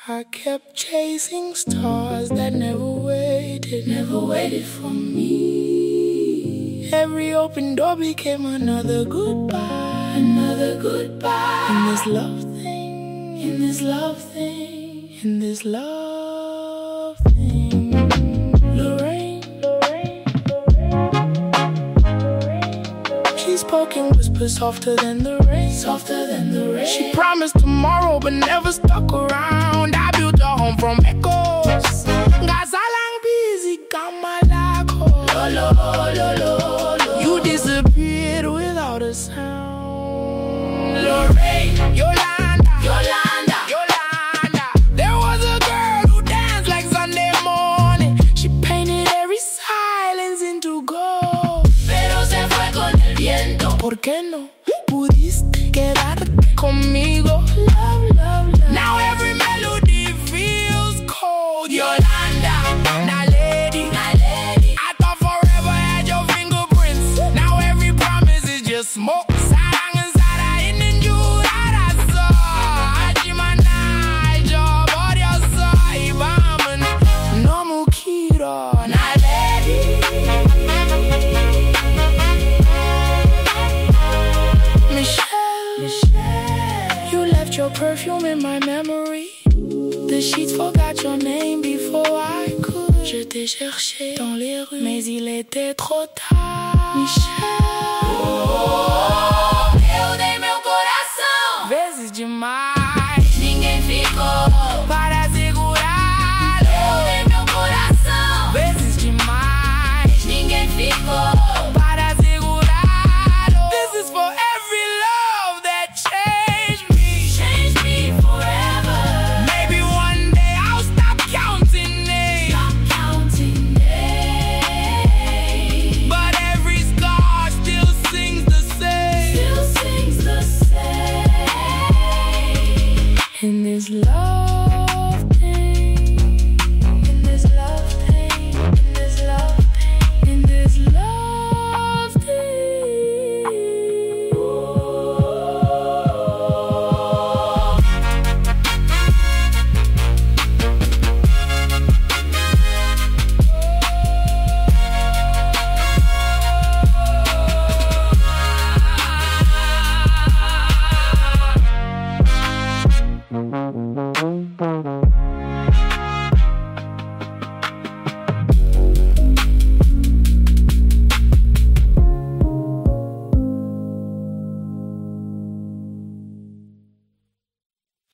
I kept chasing stars that never waited for me. Every open door became another goodbye. In this love thing, in this love thing. Lorraine. She spoke in whispers softer than the rain. She promised tomorrow but never stuck around. I built a home from echoes. Gazalang busy, kamalako. You disappeared without a sound. Lorraine, Yolanda. There was a girl who danced like Sunday morning. She painted every silence into gold. Pero se fue con el viento. ¿Por qué no pudiste quedarte conmigo? Now every melody feels cold. Yolanda, now lady. I thought forever had your fingerprints. Now every promise is just smoke. Sarang and Sara in the Jurarasa. Ajimana, job or your saibaman. No mukira, now lady. Michelle, you left your perfume in my memory. The sheets forgot your name before I could. Je t'ai cherché dans les rues, mais il était trop tard. Michelle, Eu dei meu coração. vezes demais, Ninguém ficou. para segurar. Eu dei meu coração. Vezes demais, Ninguém ficou. para segurar. This is for every love that changed me. Change me forever. Maybe one day I'll stop counting names. Stop counting days. But every scar still sings the same. Still sings the same. In this love thing, in this love thing, in this love thing, in this love thing.